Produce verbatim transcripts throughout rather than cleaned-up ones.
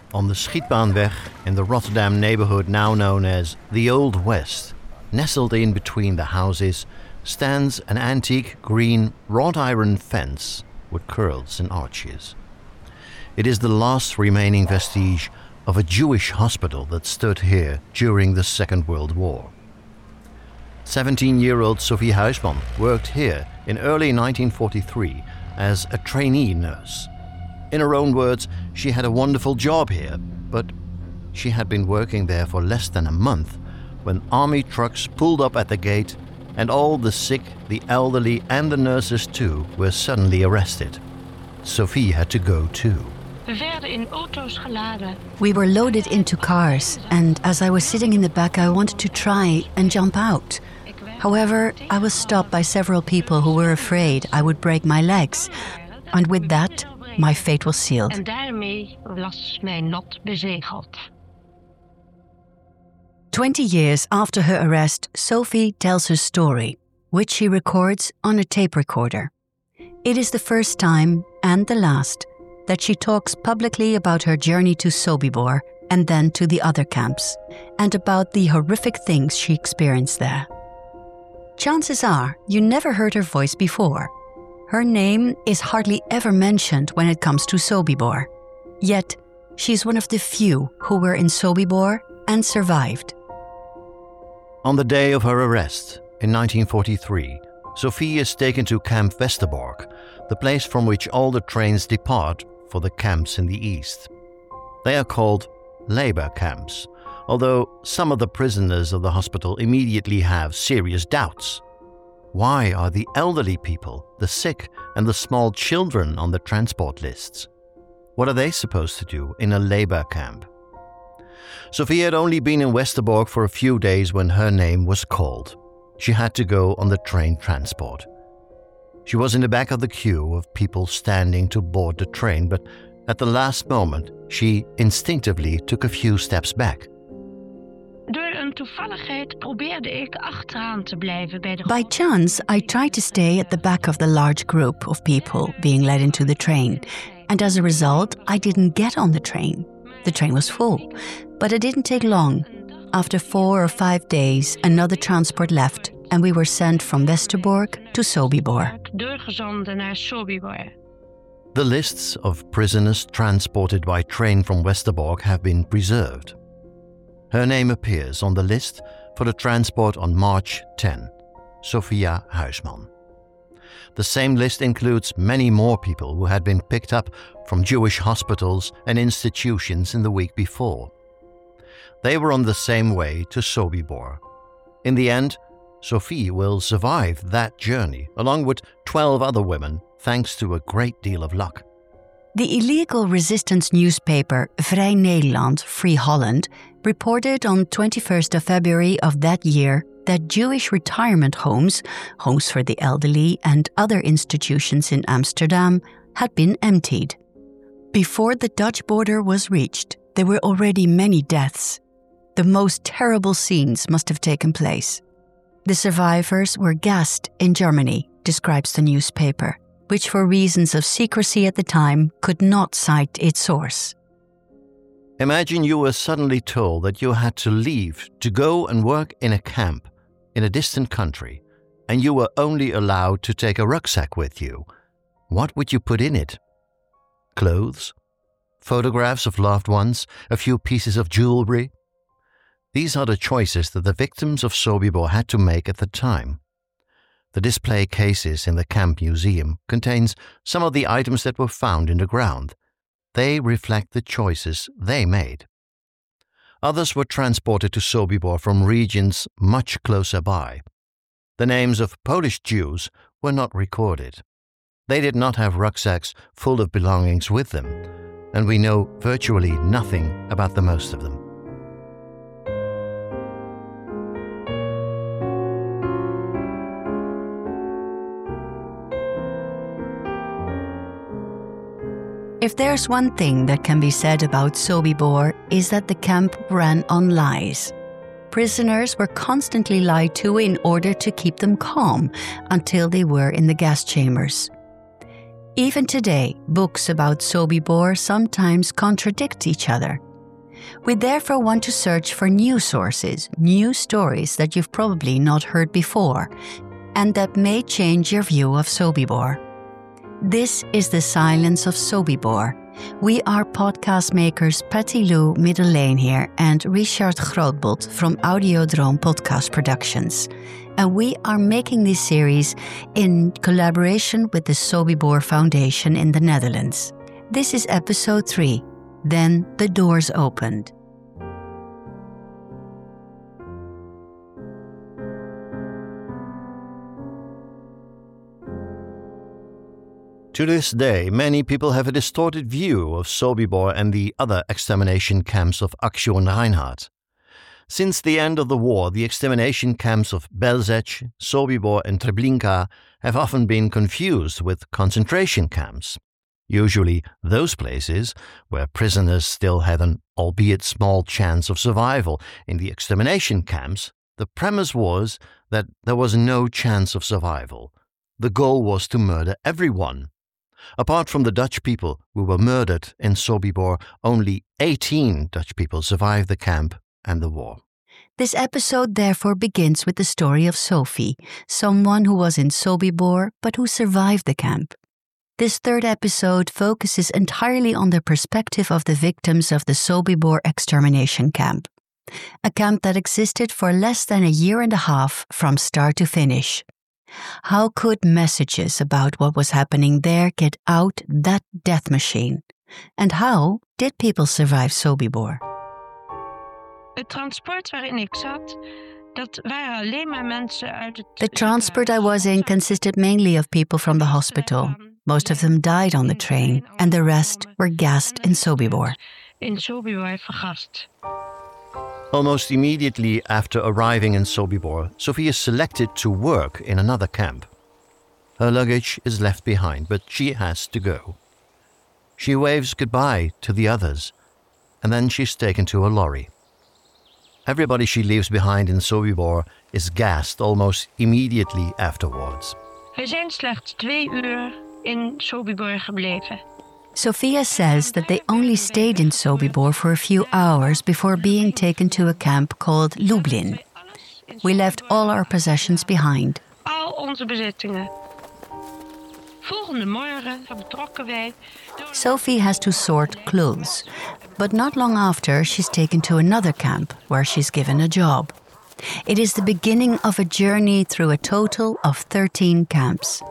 On the Schietbaanweg in the Rotterdam neighborhood now known as the Old West, nestled in between the houses, stands an antique green wrought iron fence with curls and arches. It is the last remaining vestige of a Jewish hospital that stood here during the Second World War. seventeen-year-old Sophie Huisman worked here in early nineteen forty-three as a trainee nurse. In her own words, she had a wonderful job here, but she had been working there for less than a month when army trucks pulled up at the gate and all the sick, the elderly and the nurses too were suddenly arrested. Sophie had to go too. We were loaded into cars, and as I was sitting in the back, I wanted to try and jump out. However, I was stopped by several people who were afraid I would break my legs, and with that, my fate was sealed. En daarmee was mijn lot bezegeld. Twenty years after her arrest, Sophie tells her story, which she records on a tape recorder. It is the first time, and the last, that she talks publicly about her journey to Sobibor and then to the other camps, and about the horrific things she experienced there. Chances are you never heard her voice before. Her name is hardly ever mentioned when it comes to Sobibor. Yet, she's one of the few who were in Sobibor and survived. On the day of her arrest, in nineteen forty-three, Sophie is taken to Camp Westerbork, the place from which all the trains depart for the camps in the east. They are called labor camps, although some of the prisoners of the hospital immediately have serious doubts. Why are the elderly people, the sick, and the small children on the transport lists? What are they supposed to do in a labor camp? Sophie had only been in Westerbork for a few days when her name was called. She had to go on the train transport. She was in the back of the queue of people standing to board the train, but at the last moment, she instinctively took a few steps back. Door een toevalligheid probeerde ik achteraan te blijven bij de... By chance, I tried to stay at the back of the large group of people being led into the train, and as a result, I didn't get on the train. The train was full, but it didn't take long. After four or five days, another transport left, and we were sent from Westerbork to Sobibor. Doorgezonden naar Sobibor. The lists of prisoners transported by train from Westerbork have been preserved. Her name appears on the list for the transport on March tenth, Sophia Huisman. The same list includes many more people who had been picked up from Jewish hospitals and institutions in the week before. They were on the same way to Sobibor. In the end, Sophie will survive that journey along with twelve other women thanks to a great deal of luck. The illegal resistance newspaper Vrij Nederland, Free Holland, reported on twenty-first of February of that year that Jewish retirement homes, homes for the elderly and other institutions in Amsterdam, had been emptied. Before the Dutch border was reached, there were already many deaths. The most terrible scenes must have taken place. The survivors were gassed in Germany, describes the newspaper, which for reasons of secrecy at the time could not cite its source. Imagine you were suddenly told that you had to leave to go and work in a camp in a distant country, and you were only allowed to take a rucksack with you. What would you put in it? Clothes? Photographs of loved ones? A few pieces of jewelry? These are the choices that the victims of Sobibor had to make at the time. The display cases in the camp museum contains some of the items that were found in the ground. They reflect the choices they made. Others were transported to Sobibor from regions much closer by. The names of Polish Jews were not recorded. They did not have rucksacks full of belongings with them, and we know virtually nothing about the most of them. If there's one thing that can be said about Sobibor, is that the camp ran on lies. Prisoners were constantly lied to in order to keep them calm until they were in the gas chambers. Even today, books about Sobibor sometimes contradict each other. We therefore want to search for new sources, new stories that you've probably not heard before, and that may change your view of Sobibor. This is The Silence of Sobibor. We are podcast makers Patty Lou Middellane here and Richard Grootbot from Audiodroom Podcast Productions. And we are making this series in collaboration with the Sobibor Foundation in the Netherlands. This is episode three. Then the doors opened. To this day, many people have a distorted view of Sobibor and the other extermination camps of Aktion Reinhardt. Since the end of the war, the extermination camps of Belzec, Sobibor and Treblinka have often been confused with concentration camps. Usually those places where prisoners still had an albeit small chance of survival. In the extermination camps, the premise was that there was no chance of survival. The goal was to murder everyone. Apart from the Dutch people who were murdered in Sobibor, only eighteen Dutch people survived the camp and the war. This episode therefore begins with the story of Sophie, someone who was in Sobibor but who survived the camp. This third episode focuses entirely on the perspective of the victims of the Sobibor extermination camp, a camp that existed for less than a year and a half from start to finish. How could messages about what was happening there get out that death machine? And how did people survive Sobibor? Het transport waarin ik zat, dat waren alleen maar mensen uit het... The transport I was in consisted mainly of people from the hospital. Most of them died on the train, and the rest were gassed in Sobibor. In Sobibor vergast. Almost immediately after arriving in Sobibor, Sophie is selected to work in another camp. Her luggage is left behind, but she has to go. She waves goodbye to the others, and then she's taken to a lorry. Everybody she leaves behind in Sobibor is gassed almost immediately afterwards. We zijn slechts twee uur in Sobibor gebleven. Sophia says that they only stayed in Sobibor for a few hours before being taken to a camp called Lublin. We left all our possessions behind. Al onze bezittingen. Volgende morgen vertrokken wij. Sophie has to sort clothes, but not long after she's taken to another camp where she's given a job. It is the beginning of a journey through a total of thirteen camps.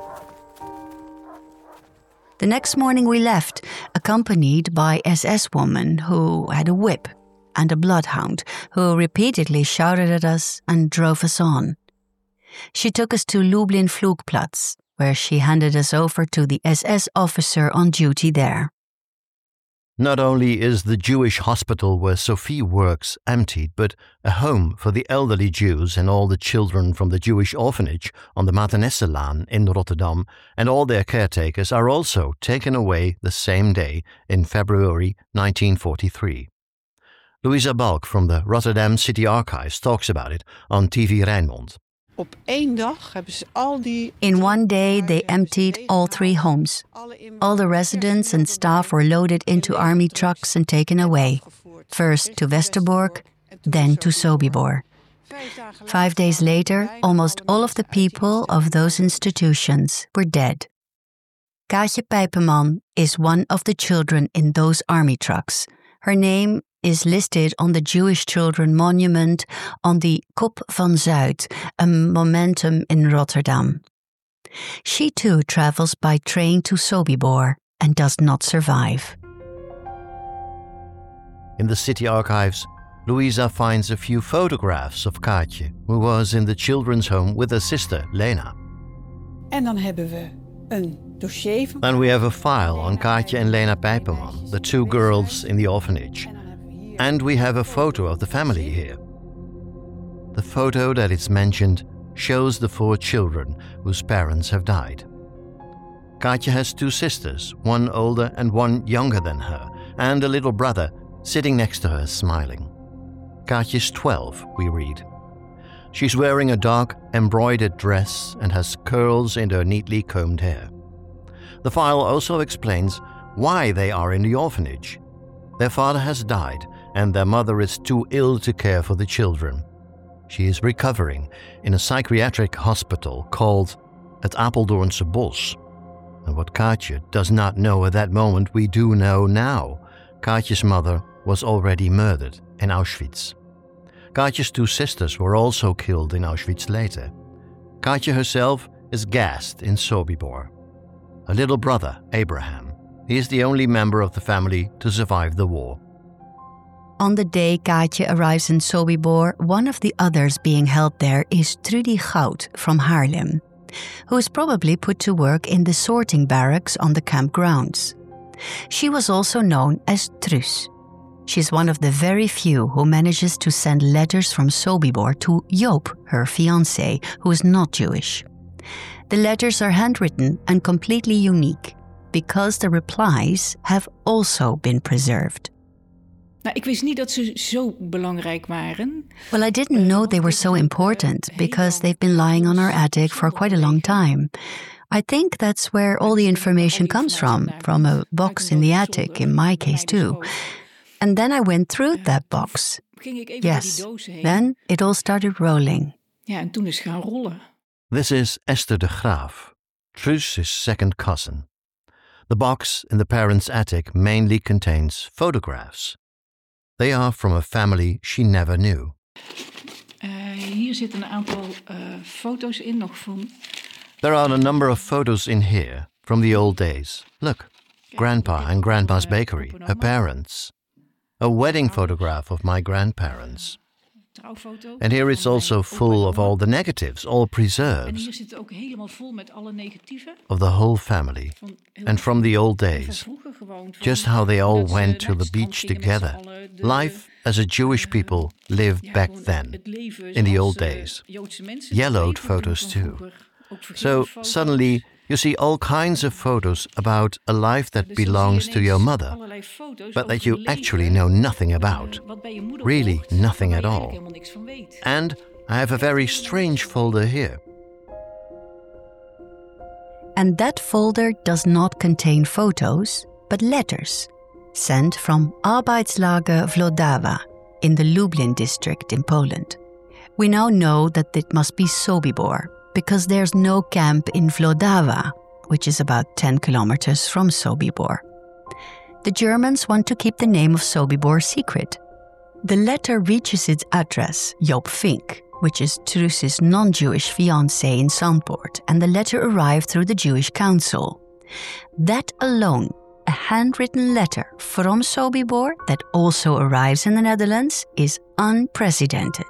The next morning we left, accompanied by S S woman who had a whip and a bloodhound who repeatedly shouted at us and drove us on. She took us to Lublin Vloegplaats, where she handed us over to the S S officer on duty there. Not only is the Jewish hospital where Sophie works emptied, but a home for the elderly Jews and all the children from the Jewish orphanage on the Maternesselaan in Rotterdam and all their caretakers are also taken away the same day in February nineteen forty-three. Louisa Balk from the Rotterdam City Archives talks about it on T V Rijnmond. Op één dag hebben ze al die... In one day, they emptied all three homes. All the residents and staff were loaded into army trucks and taken away, first to Westerbork, then to Sobibor. Five days later, almost all of the people of those institutions were dead. Kaatje Pijperman is one of the children in those army trucks. Her name is listed on the Jewish Children Monument on the Kop van Zuid, a monument in Rotterdam. She too travels by train to Sobibor and does not survive. In the city archives, Louisa finds a few photographs of Kaatje, who was in the children's home with her sister, Lena. En dan hebben we een dossier van... Then we have a file on Kaatje and Lena Pijperman, the two girls in the orphanage. And we have a photo of the family here. The photo that is mentioned shows the four children whose parents have died. Kaatje has two sisters, one older and one younger than her, and a little brother sitting next to her smiling. Kaatje's twelve, we read. She's wearing a dark embroidered dress and has curls in her neatly combed hair. The file also explains why they are in the orphanage. Their father has died and their mother is too ill to care for the children. She is recovering in a psychiatric hospital called Het Apeldoornse Bos. And what Kaatje does not know at that moment, we do know now. Kaatje's mother was already murdered in Auschwitz. Kaatje's two sisters were also killed in Auschwitz later. Kaatje herself is gassed in Sobibor. Her little brother, Abraham, he is the only member of the family to survive the war. On the day Kaatje arrives in Sobibor, one of the others being held there is Trudy Goud from Haarlem, who is probably put to work in the sorting barracks on the camp grounds. She was also known as Truus. She's one of the very few who manages to send letters from Sobibor to Joop, her fiancé, who is not Jewish. The letters are handwritten and completely unique, because the replies have also been preserved. Nou, ik wist niet dat ze zo belangrijk waren. Well, I didn't know they were so important because they've been lying on our attic for quite a long time. I think that's where all the information comes from, from a box in the attic, in my case too. And then I went through that box. Yes, then it all started rolling. Ja, en toen is gaan rollen. This is Esther de Graaf, Truus' second cousin. The box in the parents' attic mainly contains photographs. They are from a family she never knew. Uh, hier zitten een aantal uh, foto's in nog van... There are a number of photos in here from the old days. Look, Grandpa and Grandma's bakery, her parents. A wedding photograph of my grandparents. And here it's also full of all the negatives, all preserves. Of the whole family. And from the old days. Just how they all went to the beach together. Life as a Jewish people lived back then, in the old days. Yellowed photos too. So suddenly you see all kinds of photos about a life that belongs to your mother, but that you actually know nothing about. Really nothing at all. And I have a very strange folder here. And that folder does not contain photos, but letters, sent from Arbeitslager Włodawa in the Lublin district in Poland. We now know that it must be Sobibor, because there's no camp in Włodawa, which is about ten kilometers from Sobibor. The Germans want to keep the name of Sobibor secret. The letter reaches its address, Joop Vink, which is Truus' non-Jewish fiancé in Zandpoort, and the letter arrived through the Jewish Council. That alone, a handwritten letter from Sobibor that also arrives in the Netherlands, is unprecedented.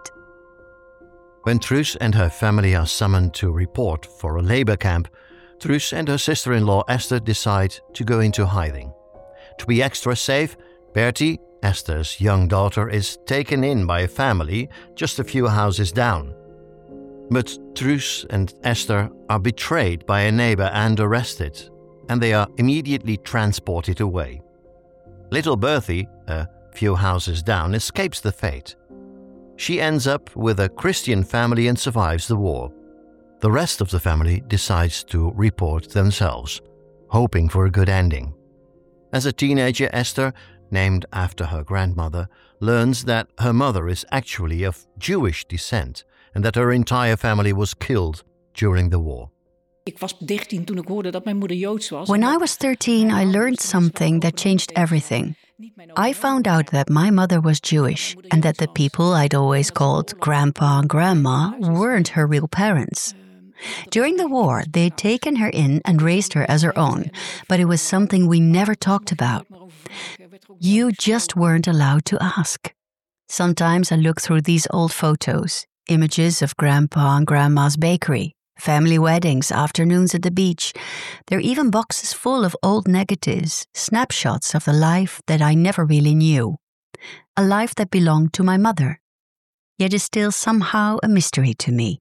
When Truus and her family are summoned to report for a labor camp, Truus and her sister-in-law Esther decide to go into hiding. To be extra safe, Bertie, Esther's young daughter, is taken in by a family just a few houses down. But Truus and Esther are betrayed by a neighbor and arrested, and they are immediately transported away. Little Bertie, a few houses down, escapes the fate. She ends up with a Christian family and survives the war. The rest of the family decides to report themselves, hoping for a good ending. As a teenager, Esther, named after her grandmother, learns that her mother is actually of Jewish descent and that her entire family was killed during the war. Ik was dertien toen ik hoorde dat mijn moeder Joods was. When I was thirteen, I learned something that changed everything. I found out that my mother was Jewish and that the people I'd always called Grandpa and Grandma weren't her real parents. During the war, they'd taken her in and raised her as her own, but it was something we never talked about. You just weren't allowed to ask. Sometimes I look through these old photos, images of Grandpa and Grandma's bakery, family weddings, afternoons at the beach. There are even boxes full of old negatives, snapshots of the life that I never really knew. A life that belonged to my mother, yet is still somehow a mystery to me.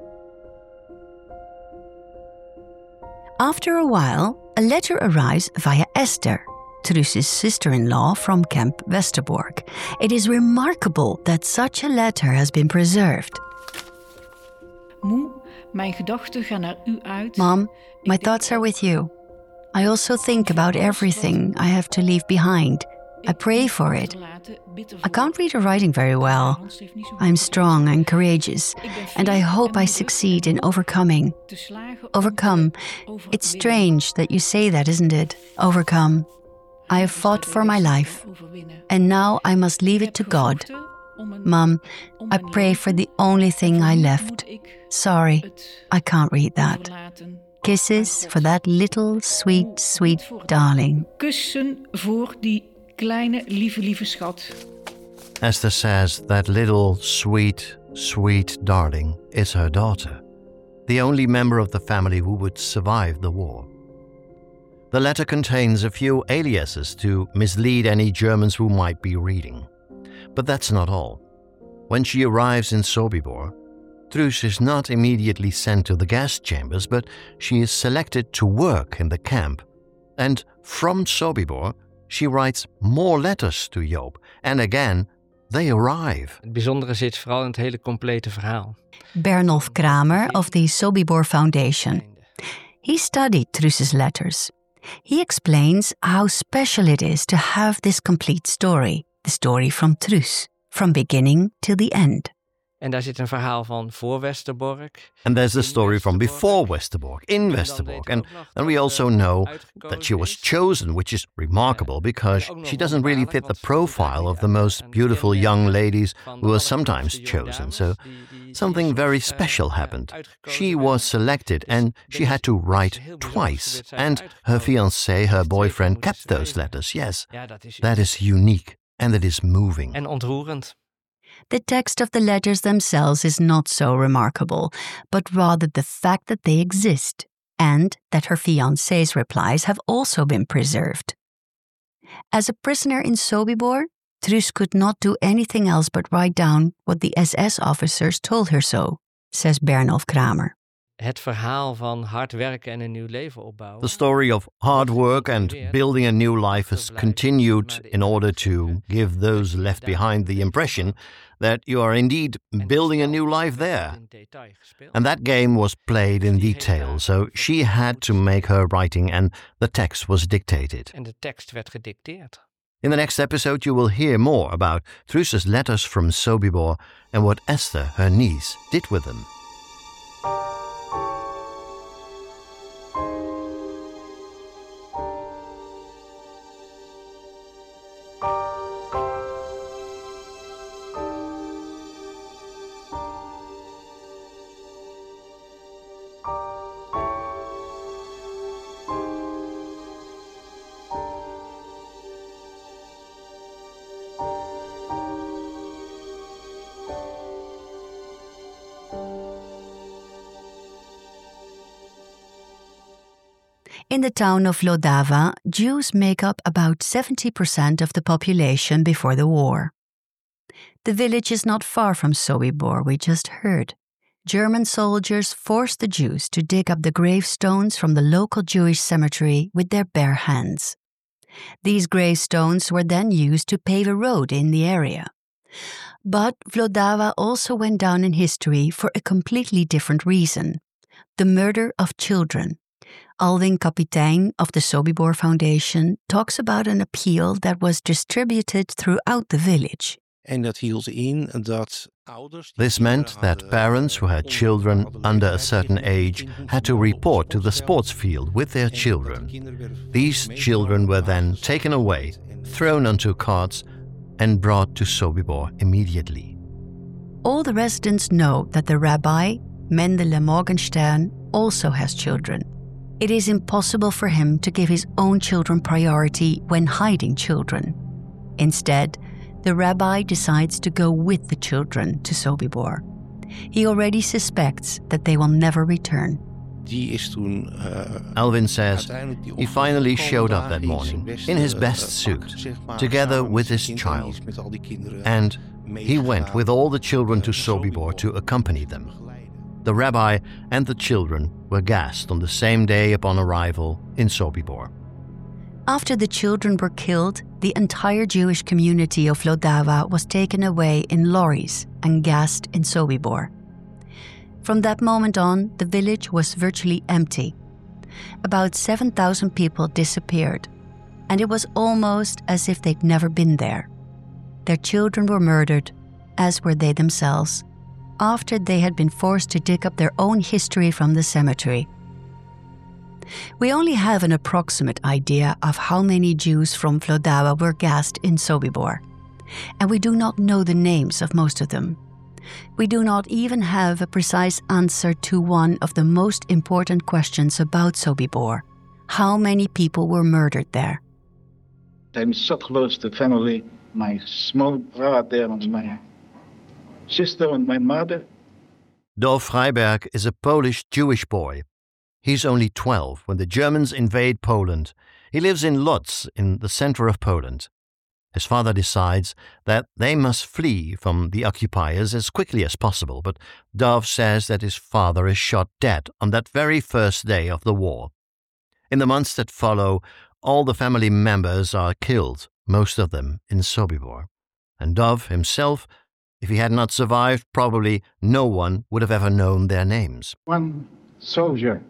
After a while, a letter arrives via Esther, Truus' sister-in-law from Camp Westerbork. It is remarkable that such a letter has been preserved. Moe, mijn gedachten gaan naar u uit. Mom, my thoughts are with you. I also think about everything I have to leave behind. I pray for it. I can't read her writing very well. I'm strong and courageous, and I hope I succeed in overcoming. Overcome. It's strange that you say that, isn't it? Overcome. I have fought for my life, and now I must leave it to God. Mum, I pray for the only thing I left. Sorry, I can't read that. Kisses for that little sweet, sweet darling. Kussen voor die kleine, lieve, lieve schat. Esther says that little sweet, sweet darling is her daughter, the only member of the family who would survive the war. The letter contains a few aliases to mislead any Germans who might be reading. But that's not all. When she arrives in Sobibor, Truus is not immediately sent to the gas chambers, but she is selected to work in the camp. And from Sobibor, she writes more letters to Joop. And again, they arrive. Het bijzondere zit vooral in het hele complete verhaal. Bernolf Kramer of the Sobibor Foundation. He studied Truus's letters. He explains how special it is to have this complete story. The story from Truus, from beginning till the end. En daar zit een verhaal van voor Westerbork. And there's the story from before Westerbork, in Westerbork. And then we also know that she was chosen, which is remarkable because she doesn't really fit the profile of the most beautiful young ladies who are sometimes chosen. So something very special happened. She was selected and she had to write twice. And her fiancé, her boyfriend, kept those letters. Yes, that is unique and it is moving. En ontroerend. The text of the letters themselves is not so remarkable, but rather the fact that they exist, and that her fiancé's replies have also been preserved. As a prisoner in Sobibor, Truus could not do anything else but write down what the S S officers told her so, says Bernolf Kramer. Het verhaal van hard werken en een nieuw leven opbouwen. The story of hard work and building a new life is continued in order to give those left behind the impression that you are indeed building a new life there. And that game was played in detail, so she had to make her writing and the text was dictated. En de tekst werd gedicteerd. In the next episode you will hear more about Truus's letters from Sobibor and what Esther, her niece, did with them. In the town of Vlodava, Jews make up about seventy percent of the population before the war. The village is not far from Sobibor, we just heard. German soldiers forced the Jews to dig up the gravestones from the local Jewish cemetery with their bare hands. These gravestones were then used to pave a road in the area. But Vlodava also went down in history for a completely different reason: the murder of children. Alwin Kapitein of the Sobibor Foundation talks about an appeal that was distributed throughout the village. This meant that parents who had children under a certain age had to report to the sports field with their children. These children were then taken away, thrown onto carts, and brought to Sobibor immediately. All the residents know that the rabbi, Mendele Morgenstern, also has children. It is impossible for him to give his own children priority when hiding children. Instead, the rabbi decides to go with the children to Sobibor. He already suspects that they will never return. Alwin says he finally showed up that morning in his best suit, together with his child. And he went with all the children to Sobibor to accompany them. The rabbi and the children were gassed on the same day upon arrival in Sobibor. After the children were killed, the entire Jewish community of Vlodava was taken away in lorries and gassed in Sobibor. From that moment on, the village was virtually empty. About seven thousand people disappeared, and it was almost as if they'd never been there. Their children were murdered, as were they themselves, after they had been forced to dig up their own history from the cemetery. We only have an approximate idea of how many Jews from Vlodava were gassed in Sobibor, and we do not know the names of most of them. We do not even have a precise answer to one of the most important questions about Sobibor: how many people were murdered there? I'm so close to family, my small brother and my sister and my mother. Dov Freiberg is a Polish Jewish boy. He's only twelve when the Germans invade Poland. He lives in Lodz in the center of Poland. His father decides that they must flee from the occupiers as quickly as possible, but Dov says that his father is shot dead on that very first day of the war. In the months that follow, all the family members are killed, most of them in Sobibor. And Dov himself, if he had not survived, probably no one would have ever known their names. One soldier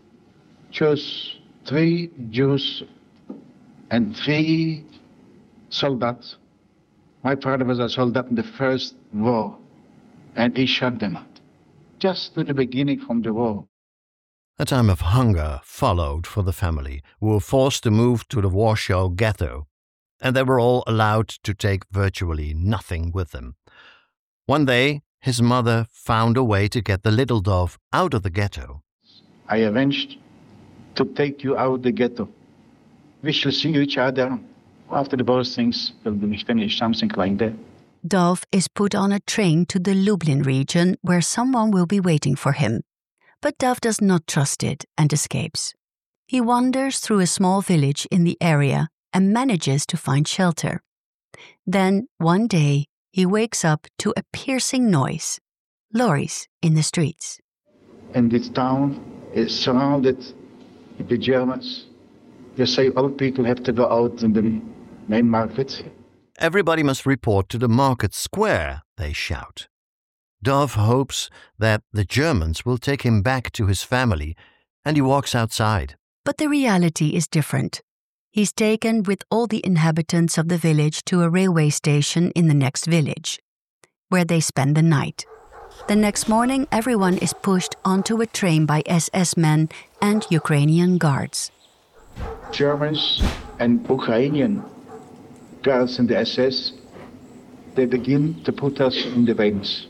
chose three Jews and three soldiers. My father was a soldier in the first war, and he shot them out, just to the beginning from the war. A time of hunger followed for the family, who were forced to move to the Warsaw ghetto, and they were all allowed to take virtually nothing with them. One day, his mother found a way to get the little Dov out of the ghetto. I arranged to take you out of the ghetto. We shall see each other after the both things will be finished, something like that. Dov is put on a train to the Lublin region where someone will be waiting for him. But Dov does not trust it and escapes. He wanders through a small village in the area and manages to find shelter. Then, one day, he wakes up to a piercing noise. Lorries in the streets. And this town is surrounded with the Germans. You say all people have to go out in the main market. Everybody must report to the market square, they shout. Dov hopes that the Germans will take him back to his family, and he walks outside. But the reality is different. He's taken with all the inhabitants of the village to a railway station in the next village, where they spend the night. The next morning, everyone is pushed onto a train by S S men and Ukrainian guards. Germans and Ukrainian guards in the S S, they begin to put us in the wagons.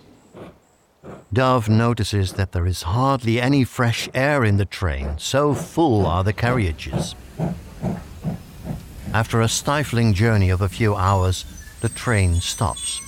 Dov notices that there is hardly any fresh air in the train, so full are the carriages. After a stifling journey of a few hours, the train stops.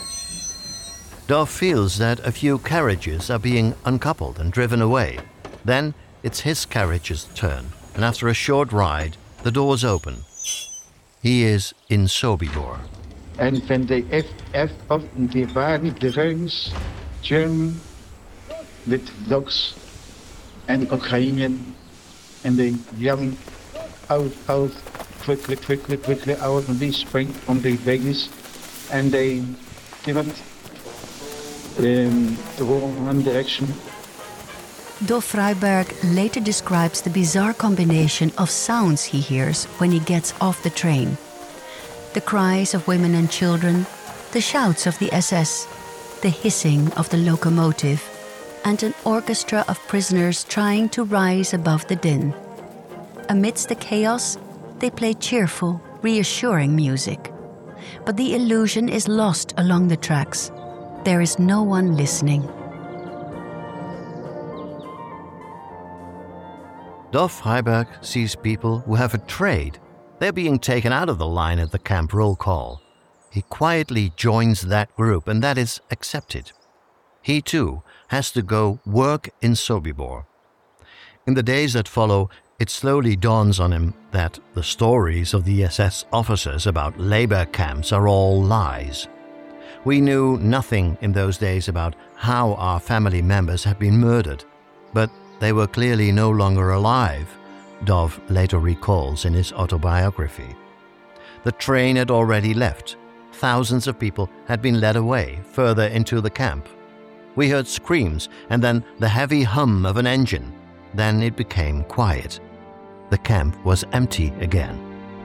Dov feels that a few carriages are being uncoupled and driven away. Then it's his carriage's turn, and after a short ride, the doors open. He is in Sobibor. And when they F F open the wagon, the wagons, German with dogs and Ukrainian, and they yell out, out, quickly, quickly, quickly out, and they spring from the wagons, and they give it in the wrong direction. Dov Freiberg later describes the bizarre combination of sounds he hears when he gets off the train. The cries of women and children, the shouts of the S S, the hissing of the locomotive, and an orchestra of prisoners trying to rise above the din. Amidst the chaos, they play cheerful, reassuring music. But the illusion is lost along the tracks. There is no one listening. Dov Freiberg sees people who have a trade. They're being taken out of the line at the camp roll call. He quietly joins that group, and that is accepted. He, too, has to go work in Sobibor. In the days that follow, it slowly dawns on him that the stories of the S S officers about labor camps are all lies. We knew nothing in those days about how our family members had been murdered, but they were clearly no longer alive, Dov later recalls in his autobiography. The train had already left. Thousands of people had been led away further into the camp. We heard screams and then the heavy hum of an engine. then it became quiet. The camp was empty again.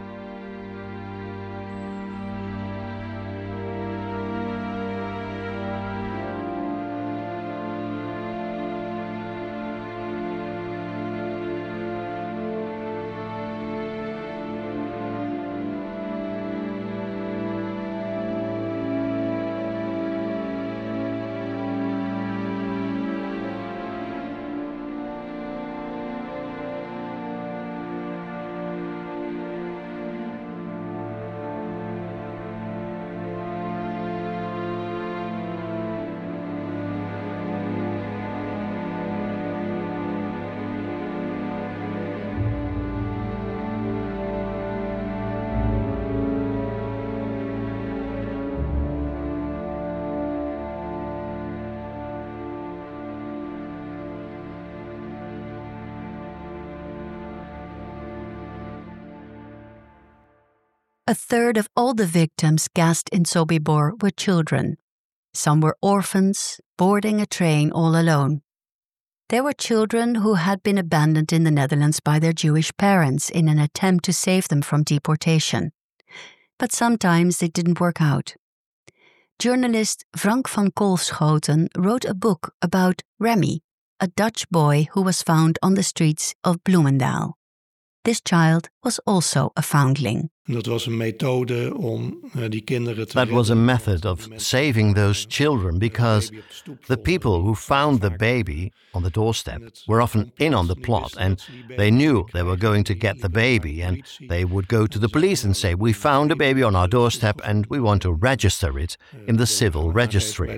A third of all the victims gassed in Sobibor were children. Some were orphans, boarding a train all alone. There were children who had been abandoned in the Netherlands by their Jewish parents in an attempt to save them from deportation. But sometimes it didn't work out. Journalist Frank van Kolfschoten wrote a book about Remy, a Dutch boy who was found on the streets of Bloemendaal. This child was also a foundling. Dat was een methode om uh, die kinderen te That was a method of saving those children because the people who found the baby on the doorstep were often in on the plot and they knew they were going to get the baby and they would go to the police and say, "We found a baby on our doorstep and we want to register it in the civil registry."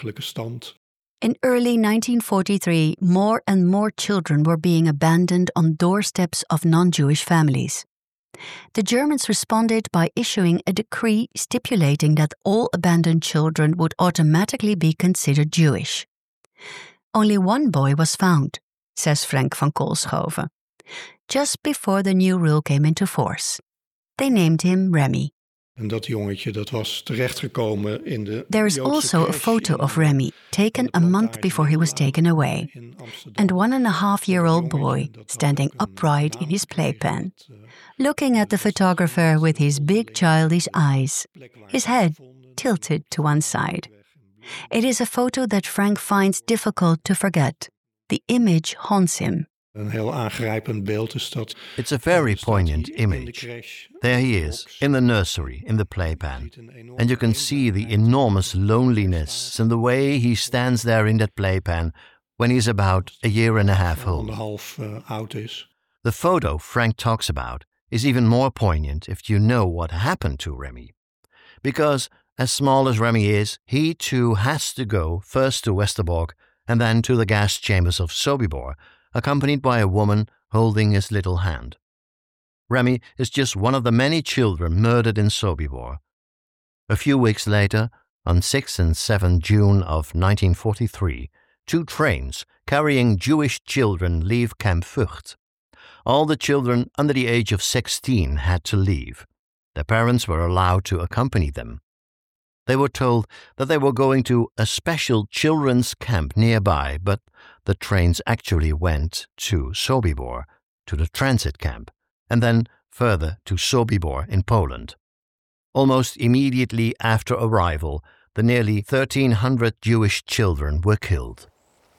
In early nineteen forty-three, more and more children were being abandoned on doorsteps of non-Jewish families. The Germans responded by issuing a decree stipulating that all abandoned children would automatically be considered Jewish. Only one boy was found, says Frank van Kolschoven, just before the new rule came into force. They named him Remy. En dat jongetje dat was terechtgekomen in de There is also a photo of Remy, taken a month before he was taken away, and one and a half year old boy standing upright in his playpen, looking at the photographer with his big childish eyes, his head tilted to one side. It is a photo that Frank finds difficult to forget. The image haunts him. Een heel aangrijpend beeld is dat. It's a very poignant image. There he is, in the nursery, in the playpen, and you can see the enormous loneliness in the way he stands there in that playpen when he's about a year and a half old. The photo Frank talks about is even more poignant if you know what happened to Remy. Because, as small as Remy is, he too has to go first to Westerbork and then to the gas chambers of Sobibor, accompanied by a woman holding his little hand. Remy is just one of the many children murdered in Sobibor. A few weeks later, on sixth and seventh June of nineteen forty-three, two trains carrying Jewish children leave Camp Vught. All the children under the age of sixteen had to leave. Their parents were allowed to accompany them. They were told that they were going to a special children's camp nearby, but the trains actually went to Sobibor, to the transit camp, and then further to Sobibor in Poland. Almost immediately after arrival, the nearly thirteen hundred Jewish children were killed.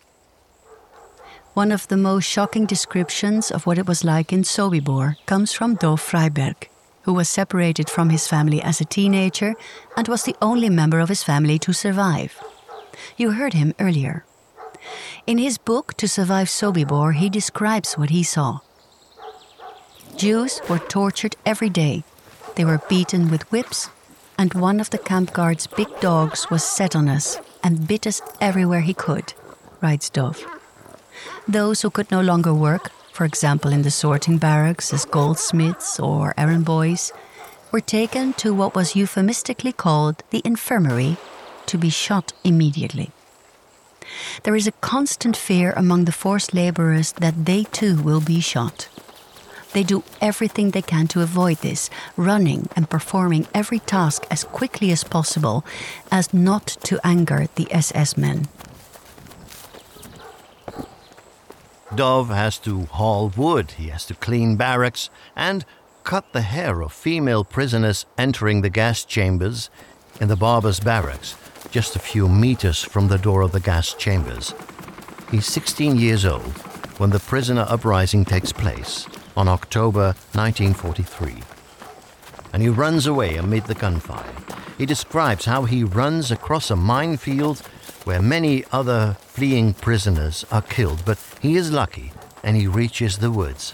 One of the most shocking descriptions of what it was like in Sobibor comes from Dov Freiberg, who was separated from his family as a teenager and was the only member of his family to survive. You heard him earlier. In his book To Survive Sobibor, he describes what he saw. Jews were tortured every day. They were beaten with whips, and one of the camp guard's big dogs was set on us and bit us everywhere he could, writes Dov. Those who could no longer work, for example in the sorting barracks as goldsmiths or errand boys, were taken to what was euphemistically called the infirmary to be shot immediately. There is a constant fear among the forced laborers that they too will be shot. They do everything they can to avoid this, running and performing every task as quickly as possible, as not to anger the S S men. Dove has to haul wood, he has to clean barracks, and cut the hair of female prisoners entering the gas chambers in the Barbers Barracks, just a few meters from the door of the gas chambers. He's sixteen years old when the prisoner uprising takes place on October nineteen forty-three. And he runs away amid the gunfire. He describes how he runs across a minefield where many other fleeing prisoners are killed, but he is lucky and he reaches the woods.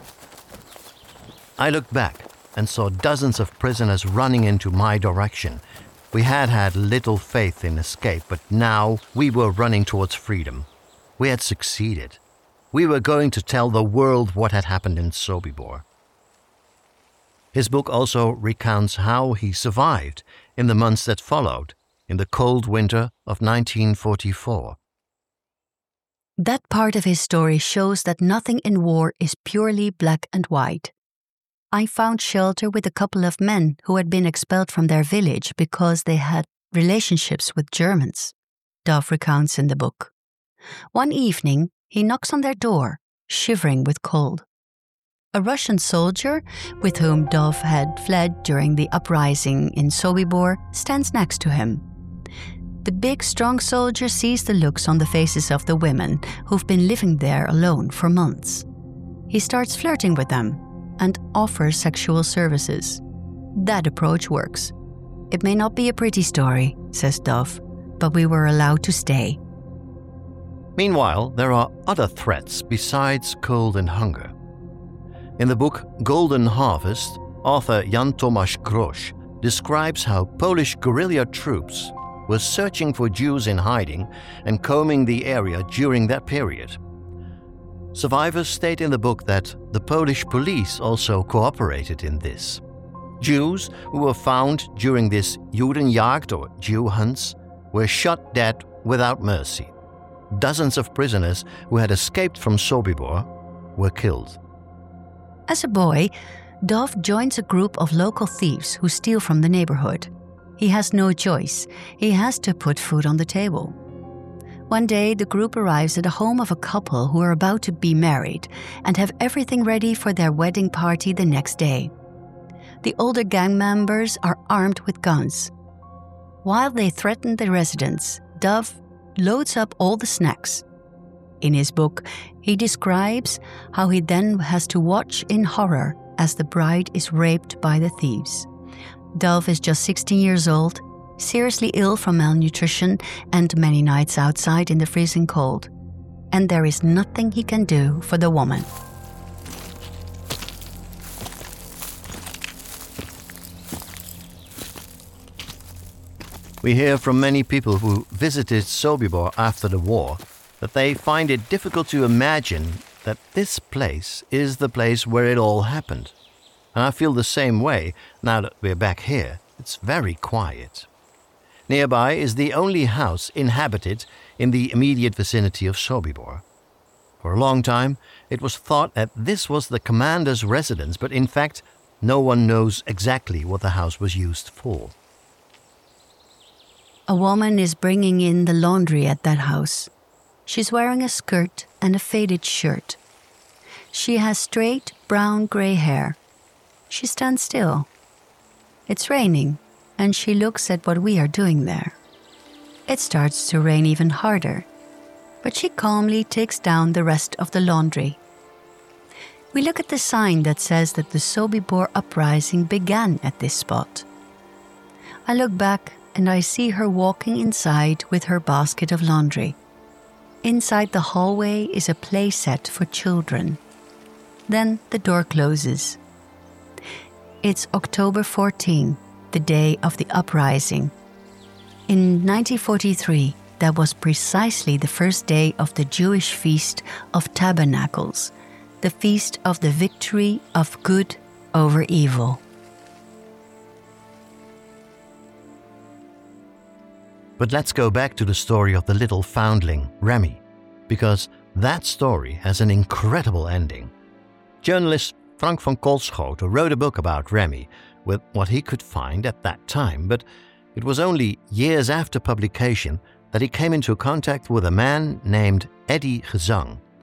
I looked back and saw dozens of prisoners running into my direction. We had had little faith in escape, but now we were running towards freedom. We had succeeded. We were going to tell the world what had happened in Sobibor. His book also recounts how he survived in the months that followed, in the cold winter of nineteen forty-four. That part of his story shows that nothing in war is purely black and white. I found shelter with a couple of men who had been expelled from their village because they had relationships with Germans, Dove recounts in the book. One evening, he knocks on their door, shivering with cold. A Russian soldier, with whom Dove had fled during the uprising in Sobibor, stands next to him. The big, strong soldier sees the looks on the faces of the women who've been living there alone for months. He starts flirting with them and offers sexual services. That approach works. It may not be a pretty story, says Dove, but we were allowed to stay. Meanwhile, there are other threats besides cold and hunger. In the book Golden Harvest, author Jan Tomasz Grosz describes how Polish guerrilla troops were searching for Jews in hiding and combing the area during that period. Survivors state in the book that the Polish police also cooperated in this. Jews who were found during this Judenjagd or Jew hunts were shot dead without mercy. Dozens of prisoners who had escaped from Sobibor were killed. As a boy, Dove joins a group of local thieves who steal from the neighborhood. He has no choice. He has to put food on the table. One day, the group arrives at a home of a couple who are about to be married and have everything ready for their wedding party the next day. The older gang members are armed with guns. While they threaten the residents, Dove loads up all the snacks. In his book, he describes how he then has to watch in horror as the bride is raped by the thieves. Dove is just sixteen years old, seriously ill from malnutrition and many nights outside in the freezing cold. And there is nothing he can do for the woman. We hear from many people who visited Sobibor after the war that they find it difficult to imagine that this place is the place where it all happened. And I feel the same way now that we're back here. It's very quiet. Nearby is the only house inhabited in the immediate vicinity of Sobibor. For a long time, it was thought that this was the commander's residence, but in fact, no one knows exactly what the house was used for. A woman is bringing in the laundry at that house. She's wearing a skirt and a faded shirt. She has straight, brown-gray hair. She stands still. It's raining, and she looks at what we are doing there. It starts to rain even harder, but she calmly takes down the rest of the laundry. We look at the sign that says that the Sobibor uprising began at this spot. I look back and I see her walking inside with her basket of laundry. Inside the hallway is a play set for children. Then the door closes. It's October fourteenth, the day of the uprising. In nineteen forty-three, that was precisely the first day of the Jewish Feast of Tabernacles, the feast of the victory of good over evil. But let's go back to the story of the little foundling, Remy, because that story has an incredible ending. Journalist Frank van Kolschoten wrote a book about Remy with what he could find at that time, but it was only years after publication that he came into contact with a man named Eddie Gezang.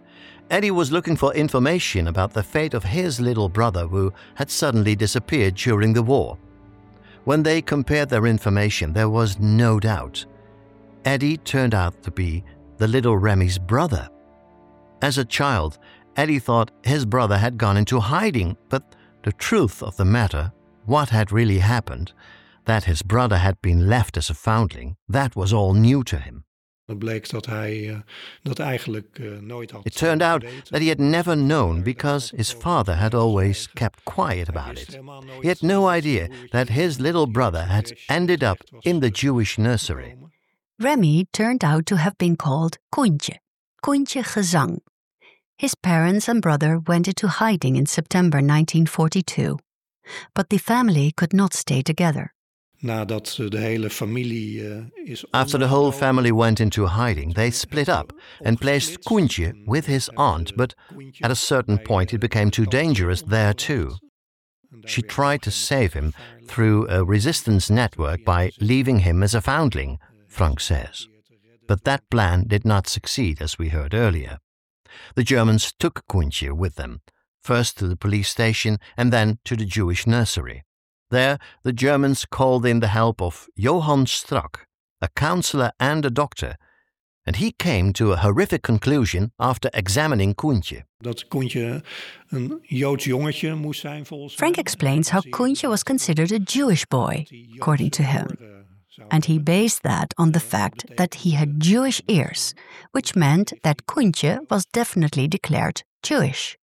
Eddie was looking for information about the fate of his little brother who had suddenly disappeared during the war. When they compared their information, there was no doubt. Eddie turned out to be the little Remy's brother. As a child, Eddie thought his brother had gone into hiding, but the truth of the matter, what had really happened, that his brother had been left as a foundling, that was all new to him. Het bleek dat hij uh, dat eigenlijk uh, nooit had. It turned out that he had never known because his father had always kept quiet about it. He had no idea that his little brother had ended up in the Jewish nursery. Remy turned out to have been called Koentje, Koentje Gezang. His parents and brother went into hiding in September nineteen forty-two. But the family could not stay together. Nadat de hele familie uh, is After the whole family went into hiding, they split up and placed Koentje with his aunt, but at a certain point it became too dangerous there too. She tried to save him through a resistance network by leaving him as a foundling, Frank says. But that plan did not succeed, as we heard earlier. The Germans took Koentje with them, first to the police station and then to the Jewish nursery. There, the Germans called in the help of Johann Strack, a counselor and a doctor, and he came to a horrific conclusion after examining Koentje. Dat Koentje een Joods jongetje moest zijn volgens Frank explains how Koentje was considered a Jewish boy, according to him. And he based that on the fact that he had Jewish ears, which meant that Koentje was definitely declared Jewish.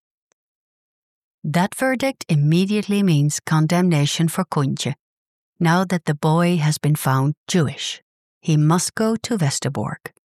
That verdict immediately means condemnation for Koentje. Now that the boy has been found Jewish, he must go to Westerbork.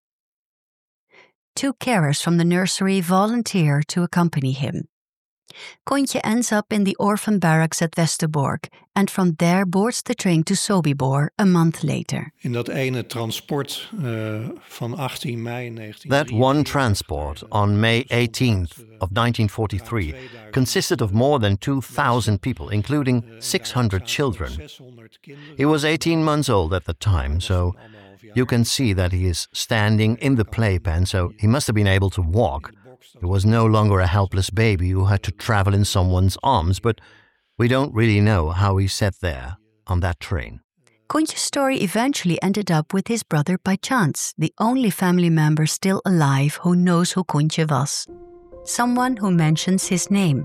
Two carers from the nursery volunteer to accompany him. Koentje ends up in the orphan barracks at Westerbork and from there boards the train to Sobibor a month later. In dat ene transport uh, van achttien mei negentien. That one transport on May eighteenth of nineteen forty-three consisted of more than two thousand people, including six hundred children. He was eighteen months old at the time, so you can see that he is standing in the playpen, so he must have been able to walk. He was no longer a helpless baby who had to travel in someone's arms, but we don't really know how he sat there on that train. Koentje's story eventually ended up with his brother by chance, the only family member still alive who knows who Koentje was. Someone who mentions his name.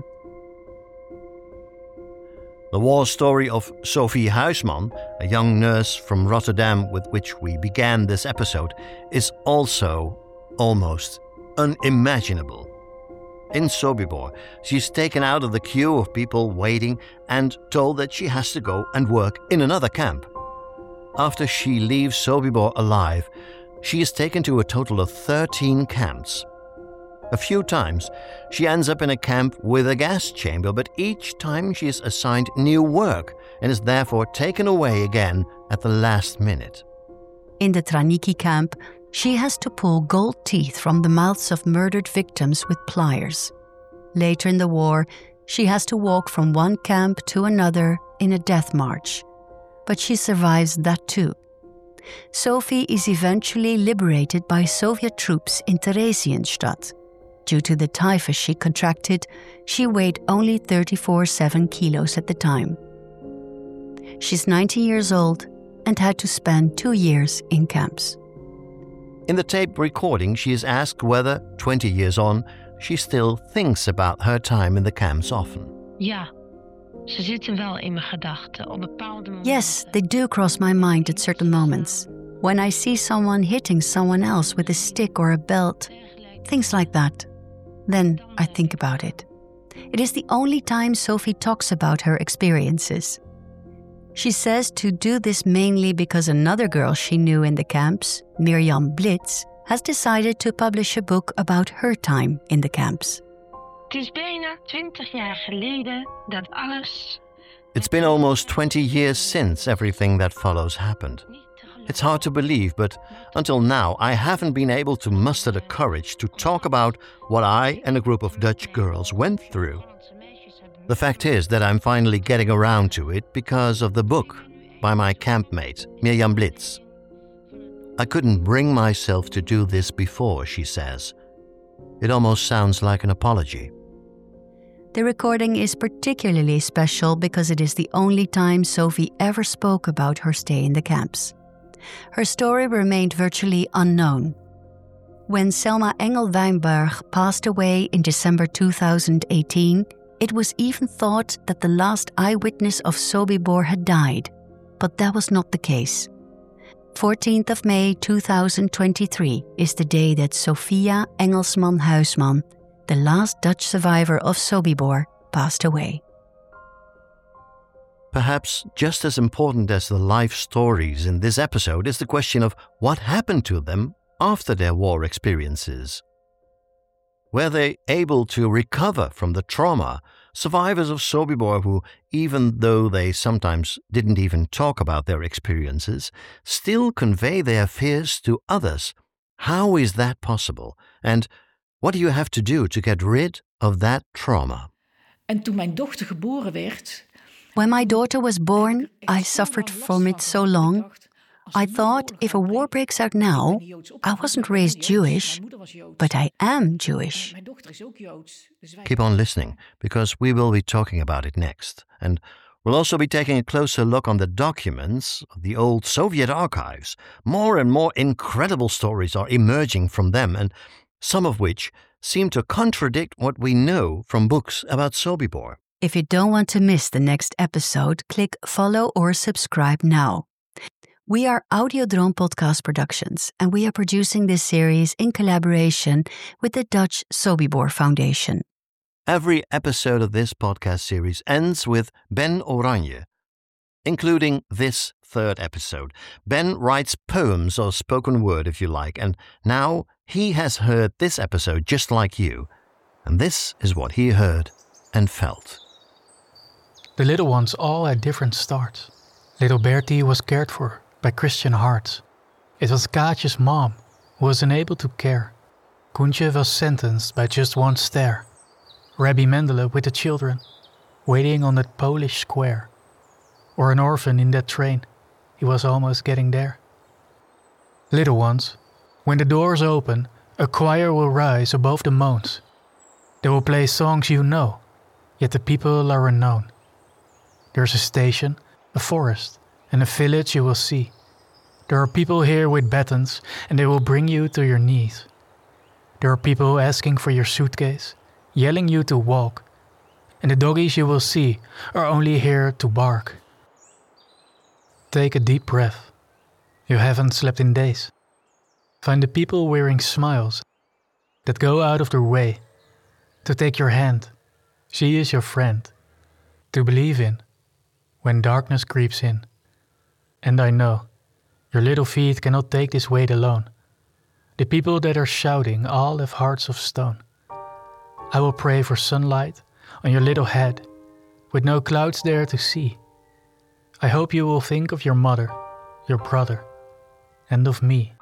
The war story of Sophie Huisman, a young nurse from Rotterdam with which we began this episode, is also almost unimaginable. In Sobibor, she's taken out of the queue of people waiting and told that she has to go and work in another camp. After she leaves Sobibor alive, she is taken to a total of thirteen camps. A few times, she ends up in a camp with a gas chamber, but each time she is assigned new work and is therefore taken away again at the last minute. In the Traniki camp, she has to pull gold teeth from the mouths of murdered victims with pliers. Later in the war, she has to walk from one camp to another in a death march. But she survives that too. Sophie is eventually liberated by Soviet troops in Theresienstadt. Due to the typhus she contracted, she weighed only thirty-four point seven kilos at the time. She's nineteen years old and had to spend two years in camps. In the tape recording, she is asked whether, twenty years on, she still thinks about her time in the camps often. Ja, ze zitten wel in mijn gedachten op bepaalde momenten. Yes, they do cross my mind at certain moments. When I see someone hitting someone else with a stick or a belt, things like that. Then I think about it. It is the only time Sophie talks about her experiences. She says to do this mainly because another girl she knew in the camps, Mirjam Blitz, has decided to publish a book about her time in the camps. Het is bijna twintig jaar geleden dat alles... It's been almost twenty years since everything that follows happened. It's hard to believe, but until now I haven't been able to muster the courage to talk about what I and a group of Dutch girls went through. The fact is that I'm finally getting around to it because of the book by my campmate, Mirjam Blitz. I couldn't bring myself to do this before, she says. It almost sounds like an apology. The recording is particularly special because it is the only time Sophie ever spoke about her stay in the camps. Her story remained virtually unknown. When Selma Engel-Weinberg passed away in December two thousand eighteen, it was even thought that the last eyewitness of Sobibor had died, but that was not the case. fourteenth of May two thousand twenty-three is the day that Sophia Engelsman Huisman, the last Dutch survivor of Sobibor, passed away. Perhaps just as important as the life stories in this episode is the question of what happened to them after their war experiences. Were they able to recover from the trauma? Survivors of Sobibor who, even though they sometimes didn't even talk about their experiences, still convey their fears to others. How is that possible? And what do you have to do to get rid of that trauma? En toen mijn dochter geboren werd... When my daughter was born, I suffered from it so long. I thought if a war breaks out now, I wasn't raised Jewish, but I am Jewish. Keep on listening, because we will be talking about it next. And we'll also be taking a closer look on the documents of the old Soviet archives. More and more incredible stories are emerging from them, and some of which seem to contradict what we know from books about Sobibor. If you don't want to miss the next episode, click follow or subscribe now. We are Audiodroom Podcast Productions, and we are producing this series in collaboration with the Dutch Sobibor Foundation. Every episode of this podcast series ends with Ben Oranje, including this third episode. Ben writes poems or spoken word, if you like, and now he has heard this episode just like you, and this is what he heard and felt. The little ones all had different starts. Little Bertie was cared for by Christian hearts. It was Kaatje's mom who was unable to care. Koentje was sentenced by just one stare. Rabbi Mendele with the children, waiting on that Polish square. Or an orphan in that train, he was almost getting there. Little ones, when the doors open, a choir will rise above the moans. They will play songs you know, yet the people are unknown. There's a station, a forest, and a village you will see. There are people here with batons, and they will bring you to your knees. There are people asking for your suitcase, yelling you to walk, and the doggies you will see are only here to bark. Take a deep breath. You haven't slept in days. Find the people wearing smiles that go out of their way to take your hand. She is your friend to believe in when darkness creeps in. And I know your little feet cannot take this weight alone. The people that are shouting all have hearts of stone. I will pray for sunlight on your little head with no clouds there to see. I hope you will think of your mother, your brother, and of me.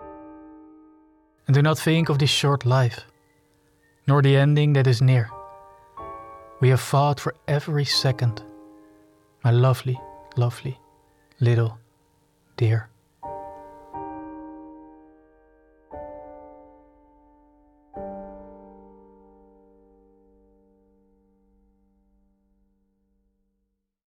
And do not think of this short life, nor the ending that is near. We have fought for every second. My lovely, lovely, little, dear.